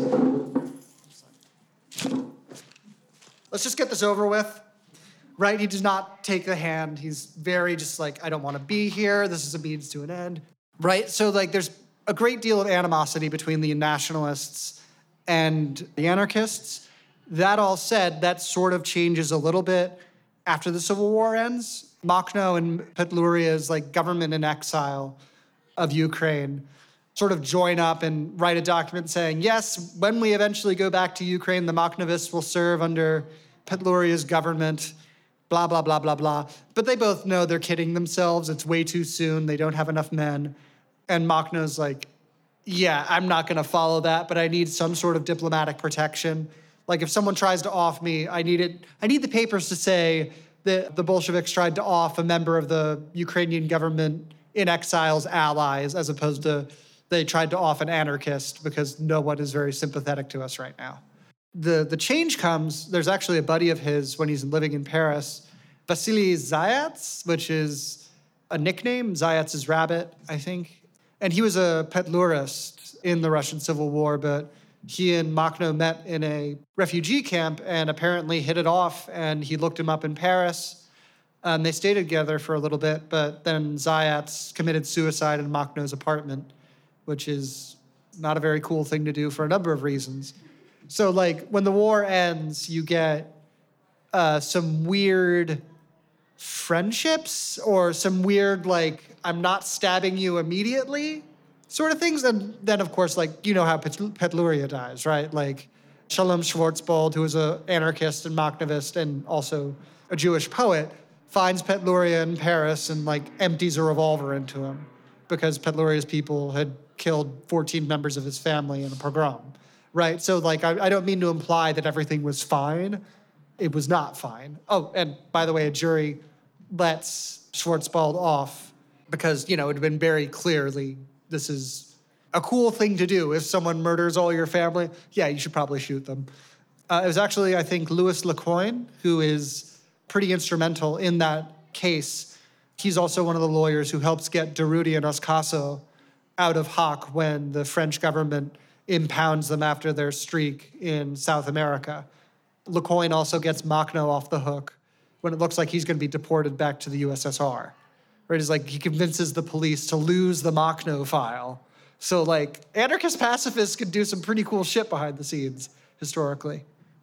Let's just get this over with, right? He does not take the hand. He's very just like, I don't want to be here. This is a means to an end, right? So like there's a great deal of animosity between the nationalists and the anarchists. That all said, that sort of changes a little bit after the Civil War ends. Makhno and Petluria's like government in exile of Ukraine sort of join up and write a document saying, yes, when we eventually go back to Ukraine, the Makhnovists will serve under Petluria's government, blah, blah, blah, blah, blah. But they both know they're kidding themselves. It's way too soon. They don't have enough men. And Makhno's like, yeah, I'm not going to follow that, but I need some sort of diplomatic protection. Like if someone tries to off me, I need it. I need the papers to say that the Bolsheviks tried to off a member of the Ukrainian government in exile's allies, as opposed to they tried to off an anarchist, because no one is very sympathetic to us right now. The, the change comes, there's actually a buddy of his when he's living in Paris, Vasily Zayats, which is a nickname. Zayats is rabbit, I think. And he was a Petlurist in the Russian Civil War, but he and Makhno met in a refugee camp and apparently hit it off, and he looked him up in Paris. And they stayed together for a little bit, but then Zayats committed suicide in Makhno's apartment, which is not a very cool thing to do for a number of reasons. So, like, when the war ends, you get uh, some weird friendships or some weird, like, I'm not stabbing you immediately sort of things. And then, of course, like, you know how Pet- Petluria dies, right? Like, Shalom Schwarzbald, who was an anarchist and Makhnovist and also a Jewish poet, finds Petluria in Paris and, like, empties a revolver into him because Petluria's people had killed fourteen members of his family in a pogrom, right? So, like, I, I don't mean to imply that everything was fine. It was not fine. Oh, and by the way, a jury lets Schwarzbald off because, you know, it had been very clearly this is a cool thing to do. If someone murders all your family, yeah, you should probably shoot them. Uh, it was actually, I think, Louis Lecoin, who is pretty instrumental in that case. He's also one of the lawyers who helps get Durruti and Ascaso out of hock when the French government impounds them after their streak in South America. Lecoyne also gets Makhno off the hook when it looks like he's going to be deported back to the U S S R. Right? It's like he convinces the police to lose the Makhno file. So, like, anarchist pacifists could do some pretty cool shit behind the scenes, historically.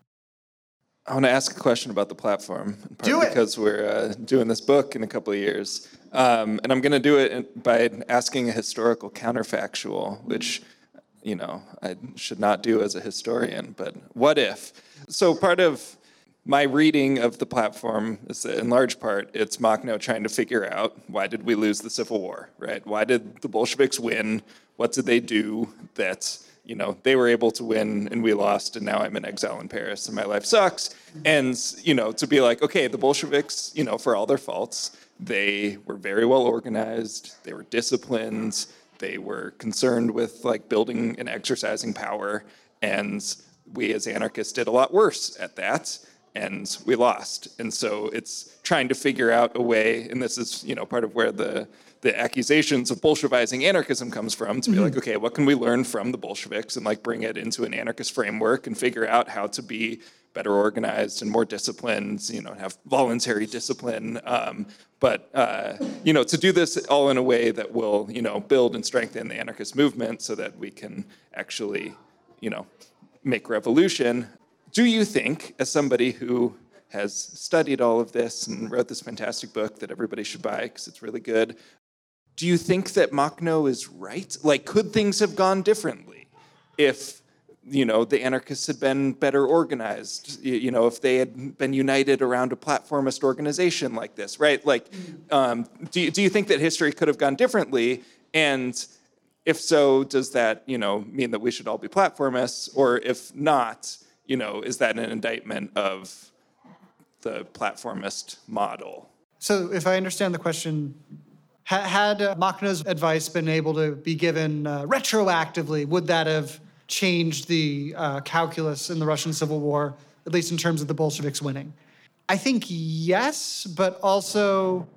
I want to ask a question about the platform, in part Do it. because we're uh, doing this book in a couple of years. Um, and I'm going to do it by asking a historical counterfactual, which, you know, I should not do as a historian, but what if? So part of my reading of the platform is that, in large part, it's Makhno trying to figure out, why did we lose the Civil War, right? Why did the Bolsheviks win? What did they do that, you know, they were able to win and we lost, and now I'm in exile in Paris and my life sucks? And, you know, to be like, okay, the Bolsheviks, you know, for all their faults, they were very well organized, they were disciplined, they were concerned with, like, building and exercising power, and we as anarchists did a lot worse at that, and we lost. And so it's trying to figure out a way, and this is, you know, part of where the the accusations of Bolshevizing anarchism comes from, to be mm-hmm. like, okay, what can we learn from the Bolsheviks and, like, bring it into an anarchist framework and figure out how to be better organized and more disciplined, you know, have voluntary discipline. Um, but, uh, you know, to do this all in a way that will, you know, build and strengthen the anarchist movement so that we can actually, you know, make revolution. Do you think, as somebody who has studied all of this and wrote this fantastic book that everybody should buy because it's really good, do you think that Makhno is right? Like, could things have gone differently if, you know, the anarchists had been better organized, you know, if they had been united around a platformist organization like this, right? Like, um, do, you, do you think that history could have gone differently? And if so, does that, you know, mean that we should all be platformists? Or if not, you know, is that an indictment of the platformist model? So if I understand the question, ha- had uh, Makhno's advice been able to be given uh, retroactively, would that have changed the uh, calculus in the Russian Civil War, at least in terms of the Bolsheviks winning? I think yes, but also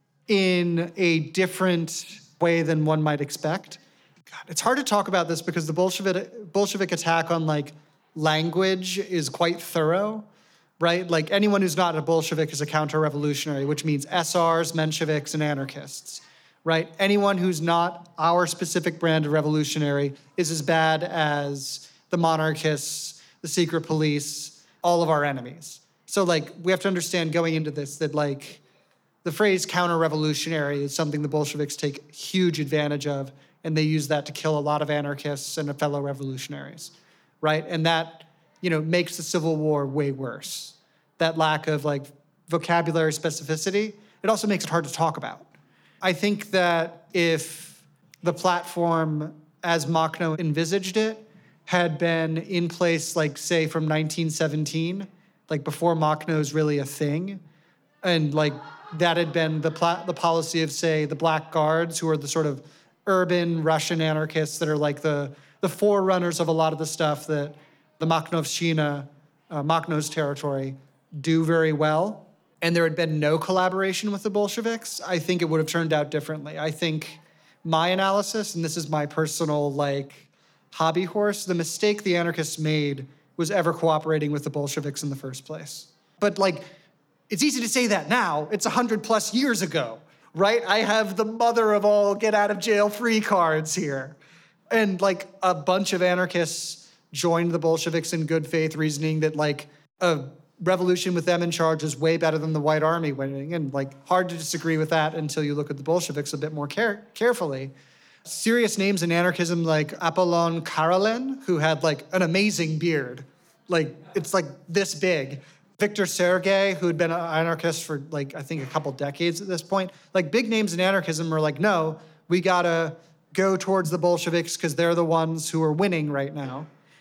in a different way than one might expect. God, it's hard to talk about this because the Bolshevik Bolshevik attack on, like, language is quite thorough, right? Like, anyone who's not a Bolshevik is a counter-revolutionary, which means S Rs, Mensheviks, and anarchists, right? Anyone who's not our specific brand of revolutionary is as bad as the monarchists, the secret police, all of our enemies. So, like, we have to understand going into this that, like, the phrase counter-revolutionary is something the Bolsheviks take huge advantage of, and they use that to kill a lot of anarchists and fellow revolutionaries, right? And that, you know, makes the Civil War way worse. That lack of, like, vocabulary specificity, it also makes it hard to talk about. I think that if the platform, as Makhno envisaged it, had been in place, like, say, from nineteen seventeen, like, before Makhno's really a thing, and, like, that had been the pla- the policy of, say, the Black Guards, who are the sort of urban Russian anarchists that are, like, the, the forerunners of a lot of the stuff that the Makhnovshchina, uh, Makhno's territory, do very well, and there had been no collaboration with the Bolsheviks, I think it would have turned out differently. I think my analysis, and this is my personal, like, hobby horse, the mistake the anarchists made was ever cooperating with the Bolsheviks in the first place. But, like, it's easy to say that now. It's a hundred plus years ago, right? I have the mother of all get out of jail free cards here. And, like, a bunch of anarchists joined the Bolsheviks in good faith, reasoning that, like, a revolution with them in charge is way better than the White Army winning. And, like, hard to disagree with that until you look at the Bolsheviks a bit more care- carefully. Serious names in anarchism like Apollon Karelin, who had, like, an amazing beard. Like, it's, like, this big. Victor Sergei, who had been an anarchist for, like, I think a couple decades at this point. Like, big names in anarchism are like, no, we gotta go towards the Bolsheviks because they're the ones who are winning right now.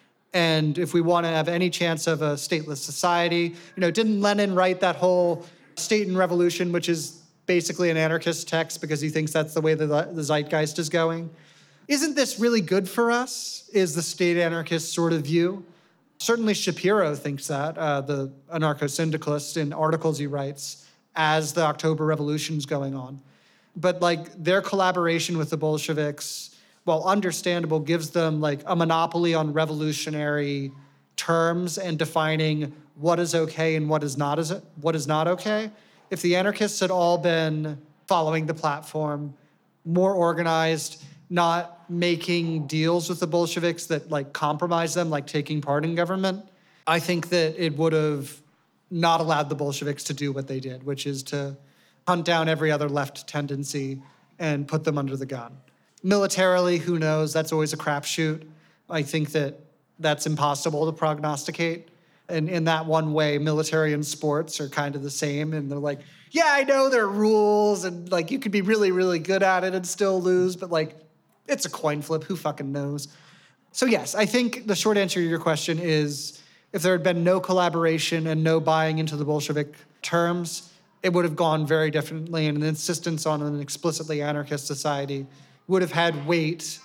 And if we want to have any chance of a stateless society, you know, didn't Lenin write that whole State and Revolution, which is basically an anarchist text because he thinks that's the way the, the zeitgeist is going? Isn't this really good for us, is the state anarchist sort of view? Certainly Shapiro thinks that, uh, the anarcho-syndicalist, in articles he writes as the October Revolution's going on. But, like, their collaboration with the Bolsheviks while understandable, gives them like a monopoly on revolutionary terms and defining what is okay and what is not is what is not okay. If the anarchists had all been following the platform, more organized, not making deals with the Bolsheviks that like compromise them, like taking part in government, I think that it would have not allowed the Bolsheviks to do what they did, which is to hunt down every other left tendency and put them under the gun. Militarily, who knows? That's always a crapshoot. I think that that's impossible to prognosticate. And in that one way, military and sports are kind of the same. And they're like, yeah, I know there are rules, and like you could be really, really good at it and still lose, but like it's a coin flip. Who fucking knows? So yes, I think the short answer to your question is if there had been no collaboration and no buying into the Bolshevik terms, it would have gone very differently, and an insistence on an explicitly anarchist society would have had weight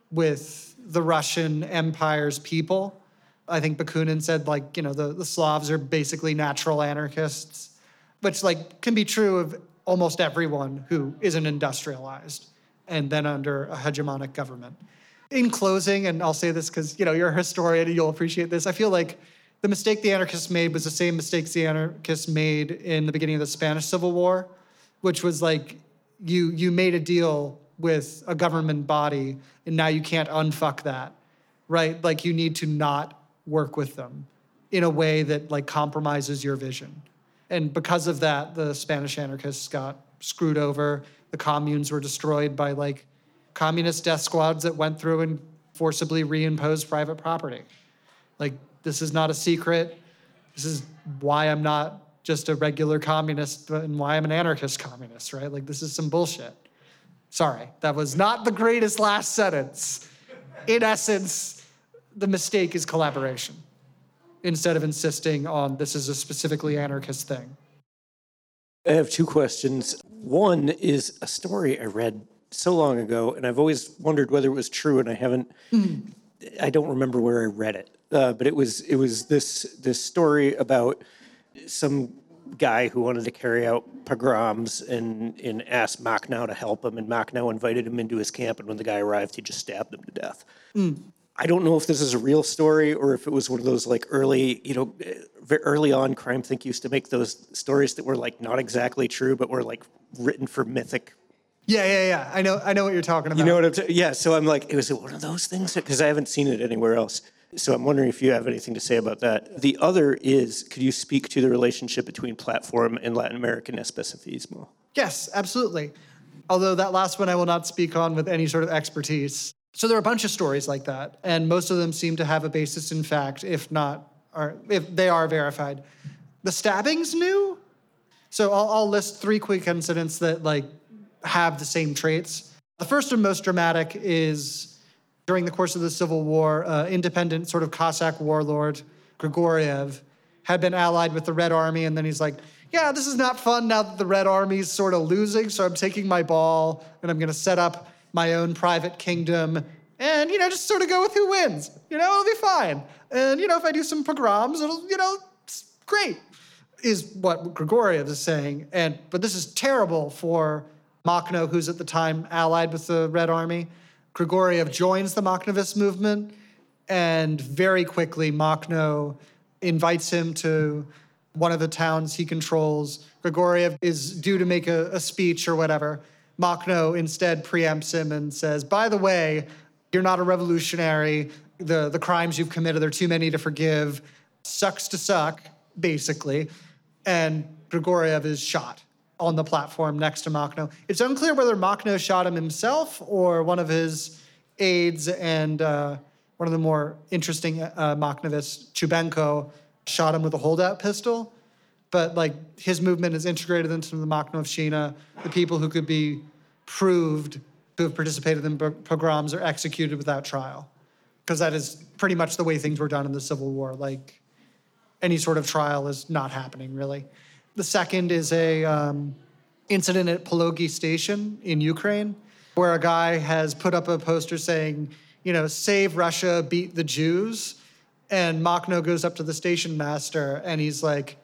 with the Russian Empire's people. I think Bakunin said, like, you know, the, the Slavs are basically natural anarchists, which, like, can be true of almost everyone who isn't industrialized and then under a hegemonic government. In closing, and I'll say this because, you know, you're a historian and you'll appreciate this, I feel like the mistake the anarchists made was the same mistakes the anarchists made in the beginning of the Spanish Civil War, which was like you you made a deal with a government body and now you can't unfuck that, right? Like you need to not work with them in a way that like compromises your vision. And because of that, the Spanish anarchists got screwed over. The communes were destroyed by like communist death squads that went through and forcibly reimposed private property. Like, this is not a secret. This is why I'm not just a regular communist and why I'm an anarchist communist, right? Like, this is some bullshit. Sorry, that was not the greatest last sentence. In essence, the mistake is collaboration instead of insisting on this is a specifically anarchist thing. I have two questions. One is a story I read so long ago, and I've always wondered whether it was true, and I haven't, mm. I don't remember where I read it. Uh, but it was it was this this story about some guy who wanted to carry out pogroms and, and asked Machnow to help him, and Machnow invited him into his camp, and when the guy arrived, he just stabbed him to death. Mm. I don't know if this is a real story or if it was one of those like early, you know, very early on, Crime Think used to make those stories that were like not exactly true, but were like written for mythic. Yeah, yeah, yeah. I know, I know what you're talking about. You know what I'm talking? Yeah. So I'm like, was it one of those things? Because I haven't seen it anywhere else. So I'm wondering if you have anything to say about that. The other is, could you speak to the relationship between platform and Latin American especificismo? Yes, absolutely. Although that last one I will not speak on with any sort of expertise. So there are a bunch of stories like that, and most of them seem to have a basis in fact, if not, or if they are verified. The stabbings new? So I'll, I'll list three quick incidents that like have the same traits. The first and most dramatic is during the course of the Civil War, uh, independent sort of Cossack warlord Grigoriev had been allied with the Red Army, and then he's like, yeah, this is not fun now that the Red Army's sort of losing, so I'm taking my ball and I'm gonna set up my own private kingdom and, you know, just sort of go with who wins. You know, it'll be fine. And, you know, if I do some pogroms, it'll, you know, it's great, is what Grigoriev is saying. And but this is terrible for Machnow, who's at the time allied with the Red Army. Grigoriev joins the Makhnovist movement, and very quickly Machnow invites him to one of the towns he controls. Grigoriev is due to make a, a speech or whatever. Machnow instead preempts him and says, by the way, you're not a revolutionary. The, the crimes you've committed are too many to forgive. Sucks to suck, basically. And Grigoriev is shot on the platform next to Machnow. It's unclear whether Machnow shot him himself or one of his aides, and uh, one of the more interesting uh, Machnovists, Chubenko, shot him with a holdout pistol. But like his movement is integrated into the Makhnovshchina. The people who could be proved to have participated in pogroms are executed without trial, because that is pretty much the way things were done in the Civil War. Like any sort of trial is not happening, really. The second is a um, incident at Pologi Station in Ukraine, where a guy has put up a poster saying, you know, save Russia, beat the Jews. And Machnow goes up to the station master and he's like,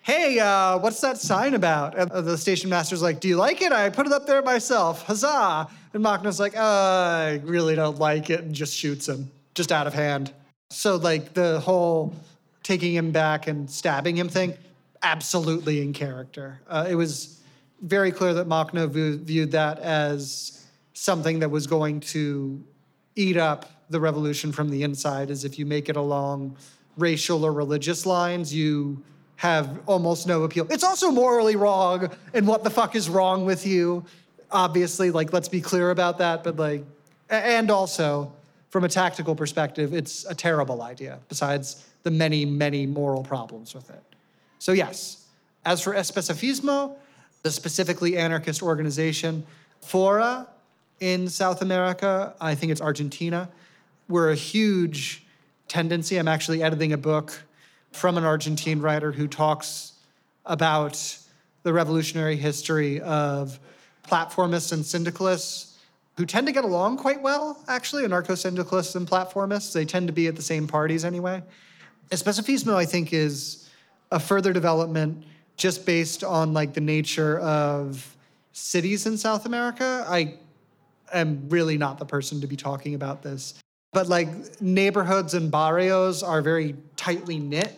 hey, uh, what's that sign about? And the station master's like, do you like it? I put it up there myself. Huzzah. And Machno's like, uh, I really don't like it, and just shoots him, just out of hand. So, like, the whole taking him back and stabbing him thing, absolutely in character. Uh, it was very clear that Machno view, viewed that as something that was going to eat up the revolution from the inside, as if you make it along racial or religious lines, you have almost no appeal. It's also morally wrong, and what the fuck is wrong with you? Obviously, like, let's be clear about that, but like, and also, from a tactical perspective, it's a terrible idea, besides the many, many moral problems with it. So yes, as for Especifismo, the specifically anarchist organization, Fora in South America, I think it's Argentina, were a huge tendency. I'm actually editing a book from an Argentine writer who talks about the revolutionary history of platformists and syndicalists who tend to get along quite well, actually, anarcho-syndicalists and platformists. They tend to be at the same parties anyway. Especifismo, I think, is a further development just based on like the nature of cities in South America. I am really not the person to be talking about this. But like neighborhoods and barrios are very tightly knit.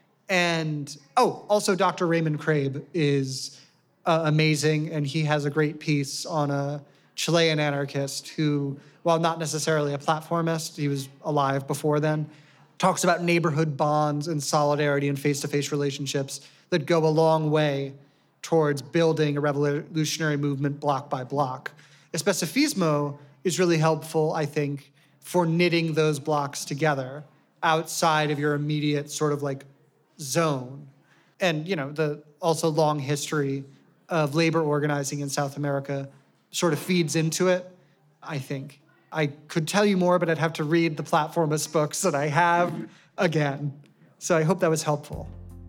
And, oh, also Doctor Raymond Crabe is uh, amazing, and he has a great piece on a Chilean anarchist who, while not necessarily a platformist, he was alive before then, talks about neighborhood bonds and solidarity and face-to-face relationships that go a long way towards building a revolutionary movement block by block. Especifismo is really helpful, I think, for knitting those blocks together outside of your immediate sort of like zone. And, you know, the also long history of labor organizing in South America sort of feeds into it, I think. I could tell you more, but I'd have to read the platformist books that I have again. So I hope that was helpful.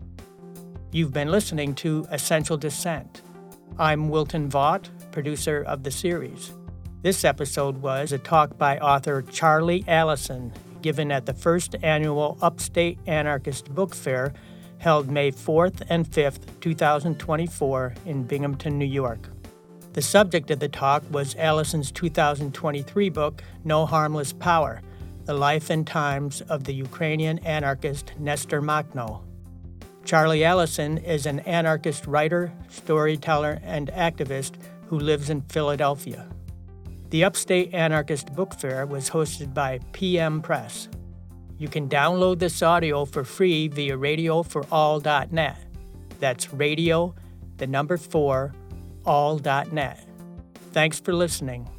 You've been listening to Essential Dissent. I'm Wilton Vaught, producer of the series. This episode was a talk by author Charlie Allison, given at the first annual Upstate Anarchist Book Fair, held May fourth and fifth, twenty twenty-four in Binghamton, New York. The subject of the talk was Allison's two thousand twenty-three book, No Harmless Power, The Life and Times of the Ukrainian Anarchist Nestor Makhno. Charlie Allison is an anarchist writer, storyteller, and activist who lives in Philadelphia. The Upstate Anarchist Book Fair was hosted by P M Press. You can download this audio for free via radio for all dot net. That's radio, the number four, all dot net. Thanks for listening.